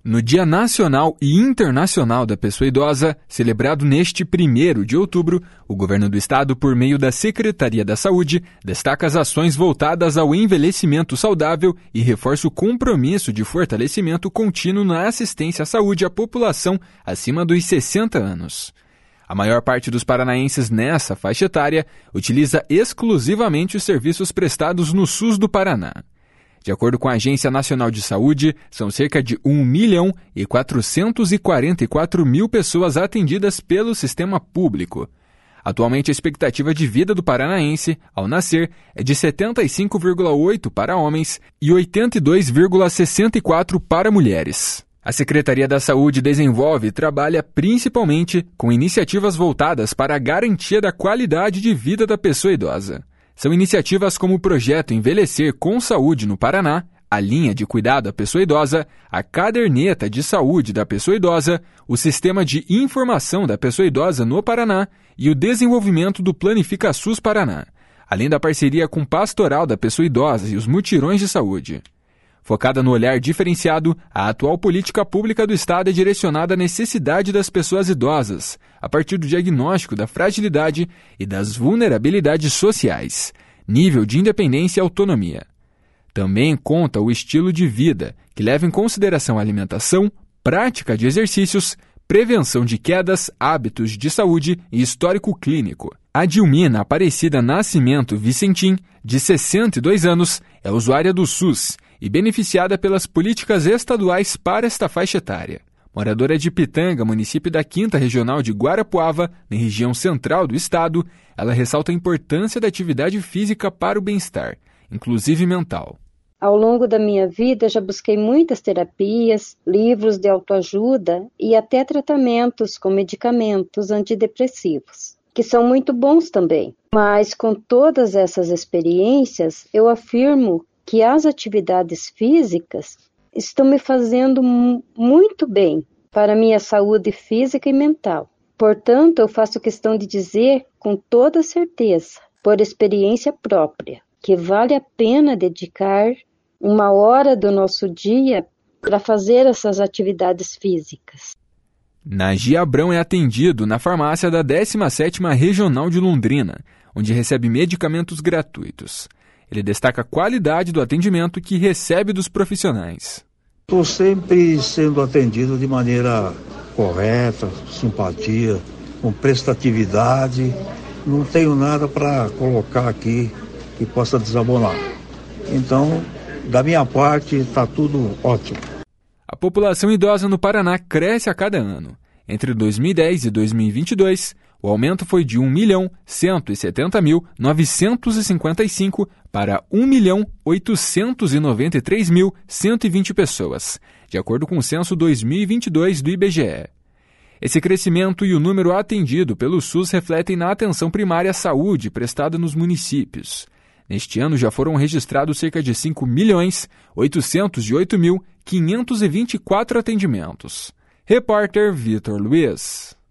No Dia Nacional e Internacional da Pessoa Idosa, celebrado neste 1º de outubro, o Governo do Estado, por meio da Secretaria da Saúde, destaca as ações voltadas ao envelhecimento saudável e reforça o compromisso de fortalecimento contínuo na assistência à saúde à população acima dos 60 anos. A maior parte dos paranaenses nessa faixa etária utiliza exclusivamente os serviços prestados no SUS do Paraná. De acordo com a Agência Nacional de Saúde, são cerca de 1.444.000 pessoas atendidas pelo sistema público. Atualmente, a expectativa de vida do paranaense, ao nascer, é de 75,8 para homens e 82,64 para mulheres. A Secretaria da Saúde desenvolve e trabalha principalmente com iniciativas voltadas para a garantia da qualidade de vida da pessoa idosa. São iniciativas como o projeto Envelhecer com Saúde no Paraná, a linha de cuidado à pessoa idosa, a caderneta de saúde da pessoa idosa, o sistema de informação da pessoa idosa no Paraná e o desenvolvimento do Planifica SUS Paraná, além da parceria com Pastoral da Pessoa Idosa e os mutirões de saúde. Focada no olhar diferenciado, a atual política pública do Estado é direcionada à necessidade das pessoas idosas, a partir do diagnóstico da fragilidade e das vulnerabilidades sociais, nível de independência e autonomia. Também conta o estilo de vida, que leva em consideração a alimentação, prática de exercícios, prevenção de quedas, hábitos de saúde e histórico clínico. A Dilmina Aparecida Nascimento Vicentim, de 62 anos, é usuária do SUS e beneficiada pelas políticas estaduais para esta faixa etária. Moradora de Pitanga, município da 5ª Regional de Guarapuava, na região central do estado, ela ressalta a importância da atividade física para o bem-estar, inclusive mental. Ao longo da minha vida, já busquei muitas terapias, livros de autoajuda e até tratamentos com medicamentos antidepressivos, que são muito bons também. Mas com todas essas experiências, eu afirmo que as atividades físicas estão me fazendo muito bem para a minha saúde física e mental. Portanto, eu faço questão de dizer com toda certeza, por experiência própria, que vale a pena dedicar 1 hora do nosso dia para fazer essas atividades físicas. Nagi Abrão é atendido na farmácia da 17ª Regional de Londrina, onde recebe medicamentos gratuitos. Ele destaca a qualidade do atendimento que recebe dos profissionais. Estou sempre sendo atendido de maneira correta, simpatia, com prestatividade. Não tenho nada para colocar aqui que possa desabonar. Então, da minha parte, está tudo ótimo. A população idosa no Paraná cresce a cada ano. Entre 2010 e 2022, o aumento foi de 1.170.955 para 1.893.120 pessoas, de acordo com o censo 2022 do IBGE. Esse crescimento e o número atendido pelo SUS refletem na atenção primária à saúde prestada nos municípios. Neste ano já foram registrados cerca de 5.808.524 atendimentos. Repórter Vitor Luiz.